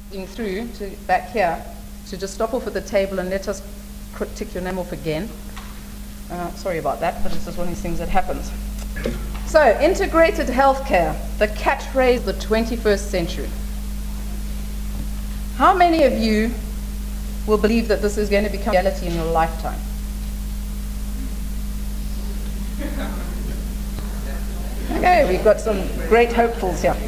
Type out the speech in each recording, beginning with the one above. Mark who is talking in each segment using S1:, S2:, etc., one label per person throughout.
S1: through to back here to just stop off at the table and let us tick your name off again. Sorry about that, but it's just one of these things that happens. So, integrated healthcare, the catchphrase of the 21st century. How many of you will believe that this is going to become reality in your lifetime? Okay, we've got some great hopefuls here.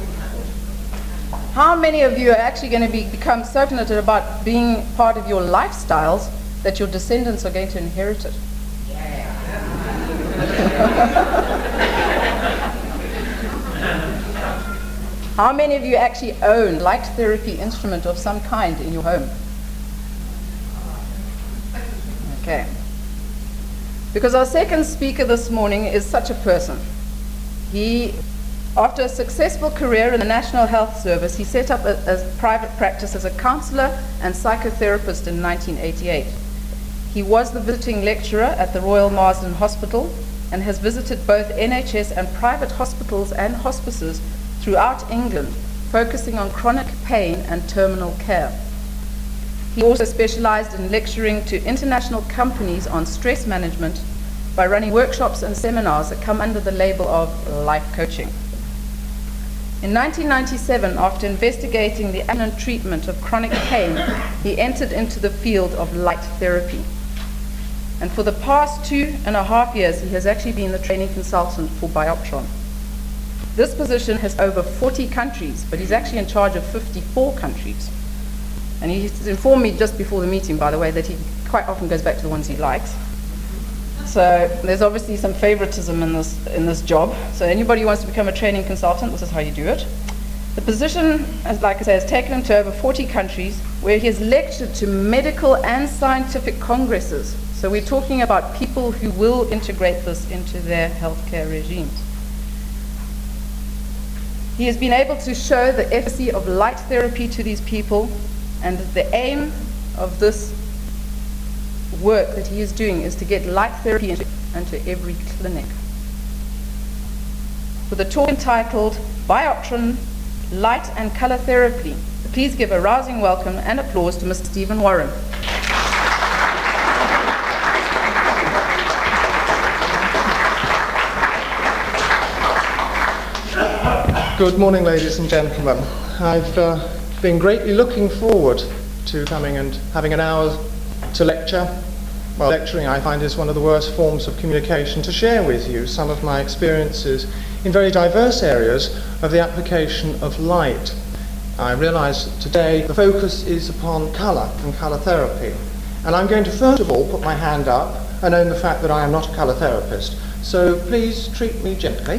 S1: How many of you are actually going to become so passionate about being part of your lifestyles that your descendants are going to inherit it? How many of you actually own light therapy instrument of some kind in your home? Okay. Because our second speaker this morning is such a person. He, after a successful career in the National Health Service, he set up a private practice as a counselor and psychotherapist in 1988. He was the visiting lecturer at the Royal Marsden Hospital and has visited both NHS and private hospitals and hospices throughout England, focusing on chronic pain and terminal care. He also specialized in lecturing to international companies on stress management by running workshops and seminars that come under the label of life coaching. In 1997, after investigating the ambulatory treatment of chronic pain, he entered into the field of light therapy. And for the past 2.5 years, he has actually been the training consultant for Bioptron. This position has over 40 countries, but he's actually in charge of 54 countries. And he informed me just before the meeting, by the way, that he quite often goes back to the ones he likes. So there's obviously some favoritism in this job. So anybody who wants to become a training consultant, this is how you do it. The position, as like I say, has taken him to over 40 countries, where he has lectured to medical and scientific congresses. So we're talking about people who will integrate this into their healthcare regimes. He has been able to show the efficacy of light therapy to these people, and the aim of this work that he is doing is to get light therapy into every clinic. With a talk entitled Bioptron, Light and Color Therapy, please give a rousing welcome and applause to Mr. Stephen Warren.
S2: Good morning, ladies and gentlemen. I've been greatly looking forward to coming and having an hour to lecture. Well, lecturing I find is one of the worst forms of communication, to share with you some of my experiences in very diverse areas of the application of light. I realise that today the focus is upon colour and colour therapy. And I'm going to first of all put my hand up and own the fact that I am not a colour therapist. So please treat me gently.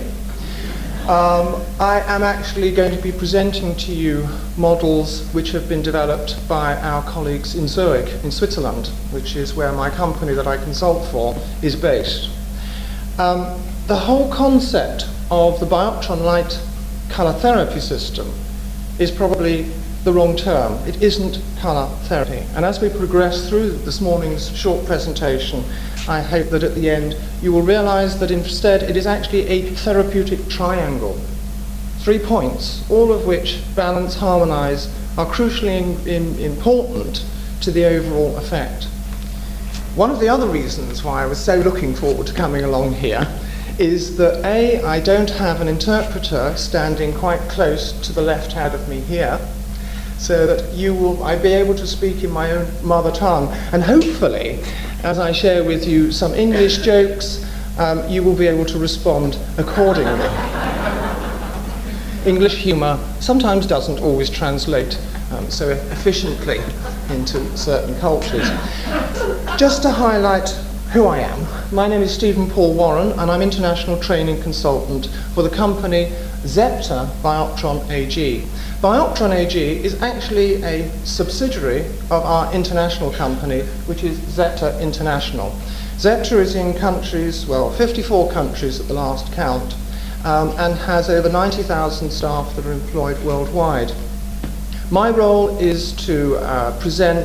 S2: I am actually going to be presenting to you models which have been developed by our colleagues in Zurich, in Switzerland, which is where my company that I consult for is based. The whole concept of the Bioptron light colour therapy system is probably the wrong term. It isn't colour therapy. And as we progress through this morning's short presentation, I hope that at the end you will realise that instead it is actually a therapeutic triangle. 3 points, all of which balance, harmonise, are crucially important to the overall effect. One of the other reasons why I was so looking forward to coming along here is that A, I don't have an interpreter standing quite close to the left hand of me here, so that I'll be able to speak in my own mother tongue, and hopefully, as I share with you some English jokes, you will be able to respond accordingly. English humour sometimes doesn't always translate so efficiently into certain cultures. Just to highlight who I am, my name is Stephen Paul Warren, and I'm International Training Consultant for the company Zepter Bioptron AG. Bioptron AG is actually a subsidiary of our international company, which is Zepter International. Zepter is in countries, 54 countries at the last count, and has over 90,000 staff that are employed worldwide. My role is to present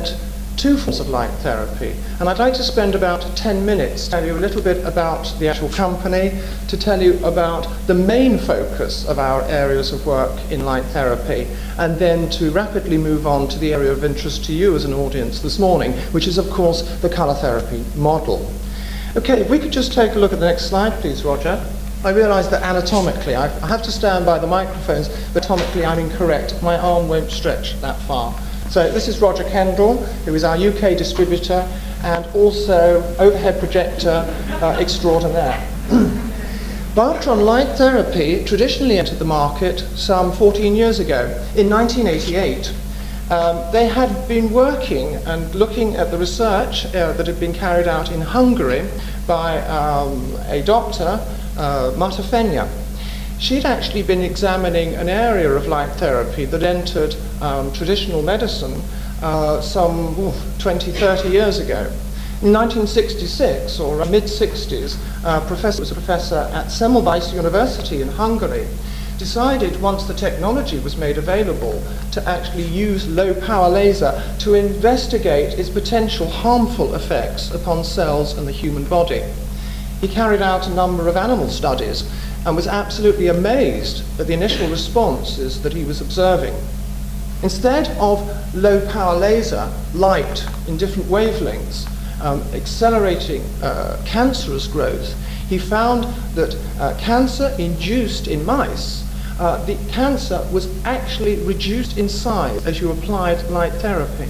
S2: two forms of light therapy. And I'd like to spend about 10 minutes to tell you a little bit about the actual company, to tell you about the main focus of our areas of work in light therapy, and then to rapidly move on to the area of interest to you as an audience this morning, which is, of course, the colour therapy model. Okay, if we could just take a look at the next slide, please, Roger. I realise that anatomically, I have to stand by the microphones, but anatomically I'm incorrect. My arm won't stretch that far. So this is Roger Kendall, who is our UK distributor and also overhead projector extraordinaire. Bioptron light therapy traditionally entered the market some 14 years ago, in 1988. They had been working and looking at the research that had been carried out in Hungary by a doctor, Marta Fenya. She'd actually been examining an area of light therapy that entered traditional medicine some 20, 30 years ago. In 1966, or mid-60s, was a professor at Semmelweis University in Hungary, decided once the technology was made available to actually use low-power laser to investigate its potential harmful effects upon cells and the human body. He carried out a number of animal studies and was absolutely amazed at the initial responses that he was observing. Instead of low-power laser, light in different wavelengths, accelerating cancerous growth, he found that cancer induced in mice, the cancer was actually reduced in size as you applied light therapy.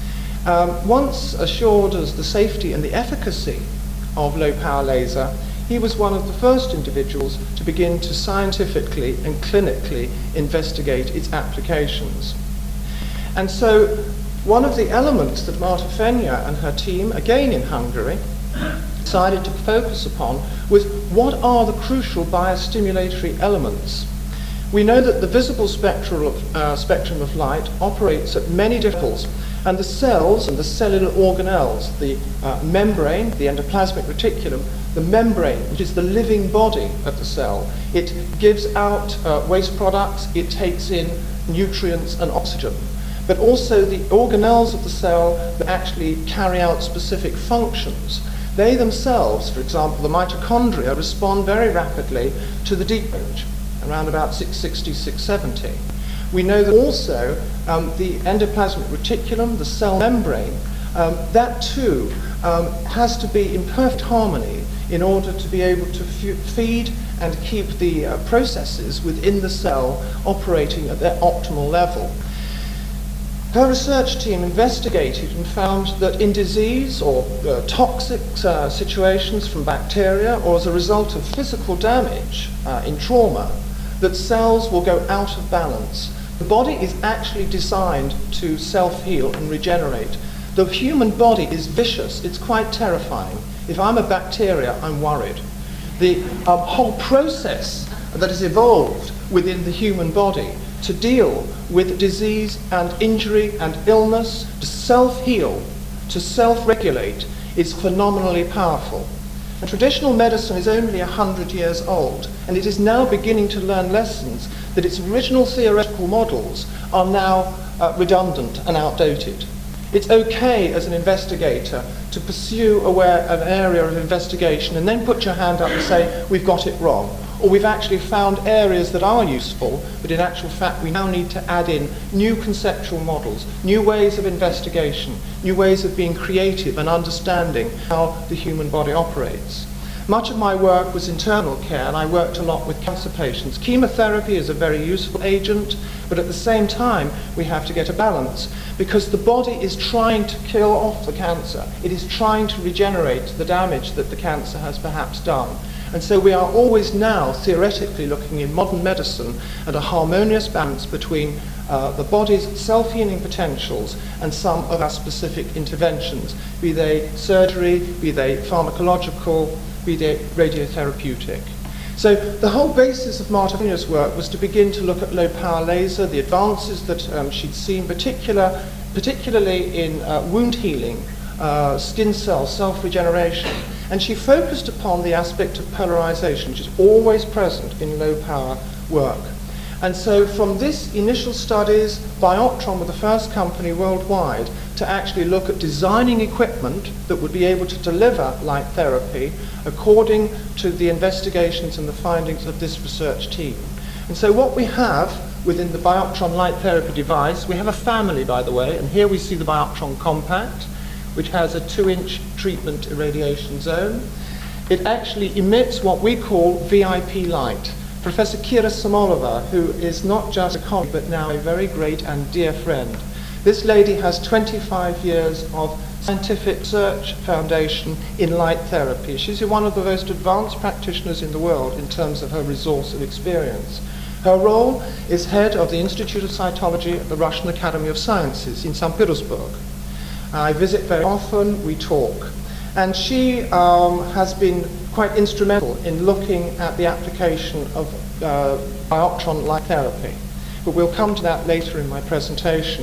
S2: Once assured as the safety and the efficacy of low-power laser, he was one of the first individuals to begin to scientifically and clinically investigate its applications. And so one of the elements that Marta Fenya and her team, again in Hungary, decided to focus upon was what are the crucial biostimulatory elements. We know that the visible spectrum of light operates at many different levels, and the cells and the cellular organelles, the membrane, the endoplasmic reticulum, the membrane, which is the living body of the cell, it gives out waste products, it takes in nutrients and oxygen. But also the organelles of the cell that actually carry out specific functions. They themselves, for example, the mitochondria, respond very rapidly to the deep range, around about 660, 670. We know that also the endoplasmic reticulum, the cell membrane, that too has to be in perfect harmony in order to be able to feed and keep the processes within the cell operating at their optimal level. Her research team investigated and found that in disease or toxic situations from bacteria or as a result of physical damage in trauma, that cells will go out of balance. The body is actually designed to self-heal and regenerate. The human body is vicious, it's quite terrifying. If I'm a bacteria, I'm worried. The whole process that has evolved within the human body to deal with disease and injury and illness, to self-heal, to self-regulate, is phenomenally powerful. And traditional medicine is only 100 years old, and it is now beginning to learn lessons that its original theoretical models are now redundant and outdated. It's okay as an investigator to pursue an area of investigation and then put your hand up and say, we've got it wrong. Or we've actually found areas that are useful, but in actual fact we now need to add in new conceptual models, new ways of investigation, new ways of being creative and understanding how the human body operates. Much of my work was internal care, and I worked a lot with cancer patients. Chemotherapy is a very useful agent, but at the same time we have to get a balance, because the body is trying to kill off the cancer. It is trying to regenerate the damage that the cancer has perhaps done. And so we are always now theoretically looking in modern medicine at a harmonious balance between the body's self-healing potentials and some of our specific interventions, be they surgery, be they pharmacological, be they radiotherapeutic. So the whole basis of Marta Fenya's work was to begin to look at low-power laser, the advances that she'd seen, particularly in wound healing, skin cell self-regeneration. And she focused upon the aspect of polarization, which is always present in low-power work. And so from this initial studies, Bioptron were the first company worldwide to actually look at designing equipment that would be able to deliver light therapy according to the investigations and the findings of this research team. And so what we have within the Bioptron light therapy device, we have a family, by the way, and here we see the Bioptron Compact, which has a 2-inch treatment irradiation zone. It actually emits what we call VIP light. Professor Kira Samolova, who is not just a colleague but now a very great and dear friend. This lady has 25 years of scientific research foundation in light therapy. She's one of the most advanced practitioners in the world in terms of her resource and experience. Her role is head of the Institute of Cytology at the Russian Academy of Sciences in St. Petersburg. I visit very often, we talk. And she has been quite instrumental in looking at the application of Bioptron light therapy. But we'll come to that later in my presentation.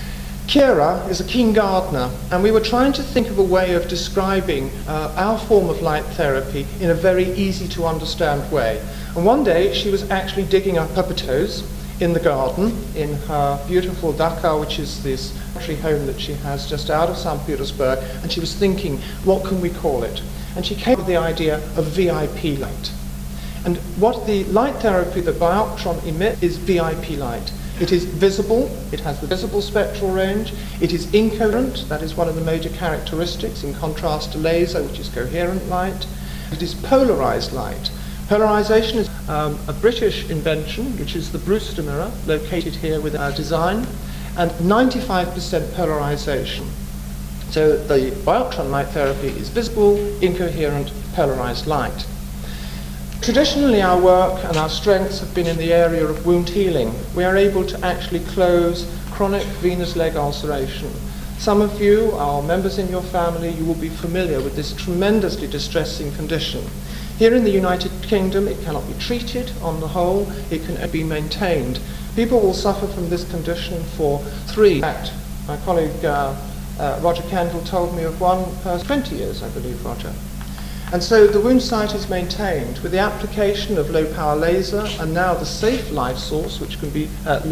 S2: Kira is a keen gardener, and we were trying to think of a way of describing our form of light therapy in a very easy to understand way. And one day she was actually digging up her potatoes in the garden in her beautiful Dachau, which is this country home that she has just out of St. Petersburg, and she was thinking, what can we call it? And she came up with the idea of VIP light. And what the light therapy that Bioptron emits is VIP light. It is visible, it has the visible spectral range, it is incoherent, that is one of the major characteristics, in contrast to laser, which is coherent light. It is polarized light. Polarization is a British invention, which is the Brewster mirror, located here with our design, and 95% polarization. So the Bioptron light therapy is visible, incoherent, polarized light. Traditionally, our work and our strengths have been in the area of wound healing. We are able to actually close chronic venous leg ulceration. Some of you are members in your family, you will be familiar with this tremendously distressing condition. Here in the United Kingdom, it cannot be treated on the whole, it can be maintained. People will suffer from this condition for 3. In fact, my colleague Roger Kendall told me of one person, 20 years, I believe, Roger. And so the wound site is maintained with the application of low-power laser and now the safe light source, which can be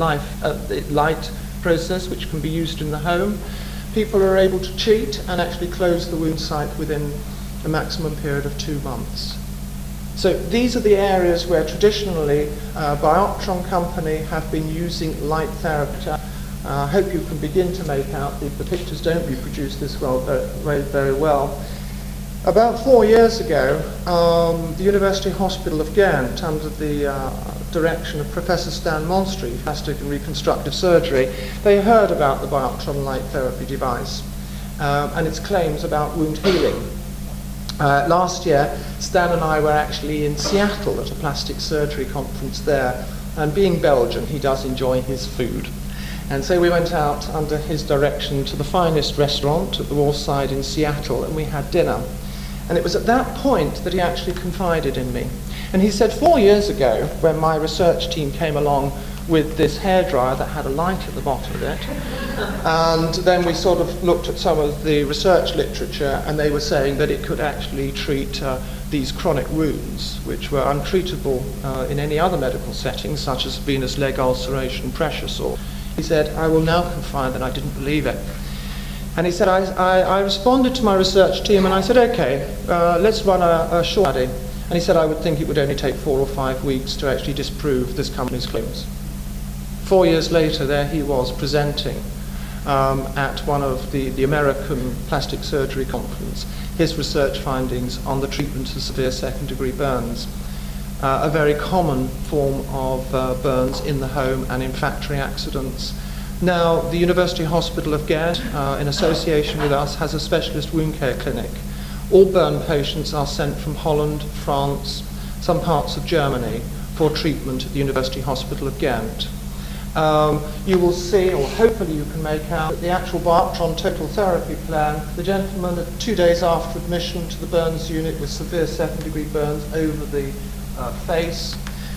S2: light process, which can be used in the home. People are able to treat and actually close the wound site within a maximum period of 2 months. So these are the areas where traditionally Bioptron company have been using light therapy. I hope you can begin to make out, the pictures don't reproduce this very well. About 4 years ago, the University Hospital of Ghent, under the direction of Professor Stan Monstry, plastic and reconstructive surgery, they heard about the Bioptron light therapy device and its claims about wound healing. Last year, Stan and I were actually in Seattle at a plastic surgery conference there, and being Belgian, he does enjoy his food. And so we went out under his direction to the finest restaurant at the Wharf Side in Seattle, and we had dinner. And it was at that point that he actually confided in me. And he said 4 years ago, when my research team came along with this hairdryer that had a light at the bottom of it, and then we sort of looked at some of the research literature, and they were saying that it could actually treat these chronic wounds, which were untreatable in any other medical settings, such as venous leg ulceration, pressure sore. He said, I will now confide that I didn't believe it. And he said, I responded to my research team and I said, okay, let's run a short study. And he said, I would think it would only take 4 or 5 weeks to actually disprove this company's claims. 4 years later, there he was presenting at one of the American Plastic Surgery Conference, his research findings on the treatment of severe second-degree burns, a very common form of burns in the home and in factory accidents. Now, the University Hospital of Ghent, in association with us, has a specialist wound care clinic. All burn patients are sent from Holland, France, some parts of Germany for treatment at the University Hospital of Ghent. You will see, or hopefully you can make out, that the actual Bioptron total therapy plan, the gentleman 2 days after admission to the burns unit with severe second-degree burns over the face.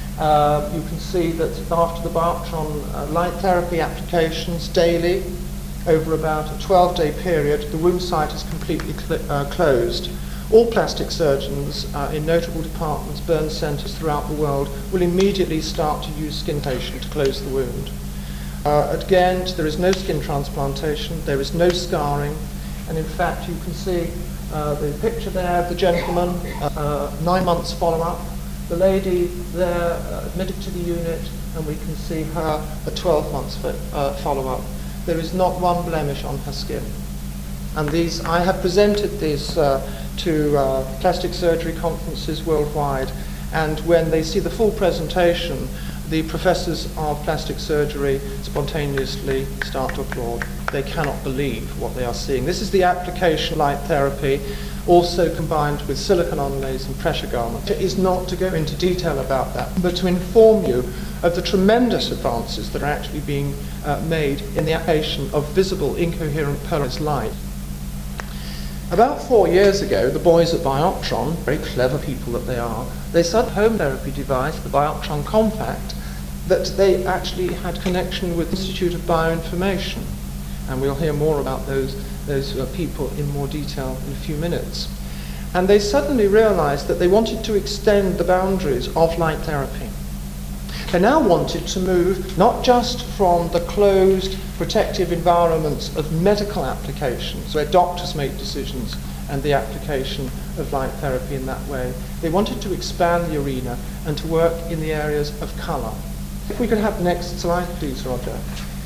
S2: You can see that after the Bioptron light therapy applications daily, over about a 12-day period, the wound site is completely closed. All plastic surgeons in notable departments, burn centres throughout the world, will immediately start to use skin titration to close the wound. Again, there is no skin transplantation, there is no scarring, and in fact you can see the picture there of the gentleman, 9 months follow-up, the lady there admitted to the unit, and we can see her at 12 months follow-up. There is not one blemish on her skin. And these, I have presented these to plastic surgery conferences worldwide, and when they see the full presentation, the professors of plastic surgery spontaneously start to applaud. They cannot believe what they are seeing. This is the application of light therapy, also combined with silicone onlays and pressure garments. It is not to go into detail about that, but to inform you of the tremendous advances that are actually being made in the application of visible, incoherent polarized light. About 4 years ago, the boys at Bioptron, very clever people that they are, they started a home therapy device, the Bioptron Compact, that they actually had connection with the Institute of Bioinformation. And we'll hear more about those people in more detail in a few minutes. And they suddenly realized that they wanted to extend the boundaries of light therapy. They now wanted to move not just from the closed, protective environments of medical applications, where doctors make decisions, and the application of light therapy in that way. They wanted to expand the arena and to work in the areas of colour. If we could have the next slide, please, Roger.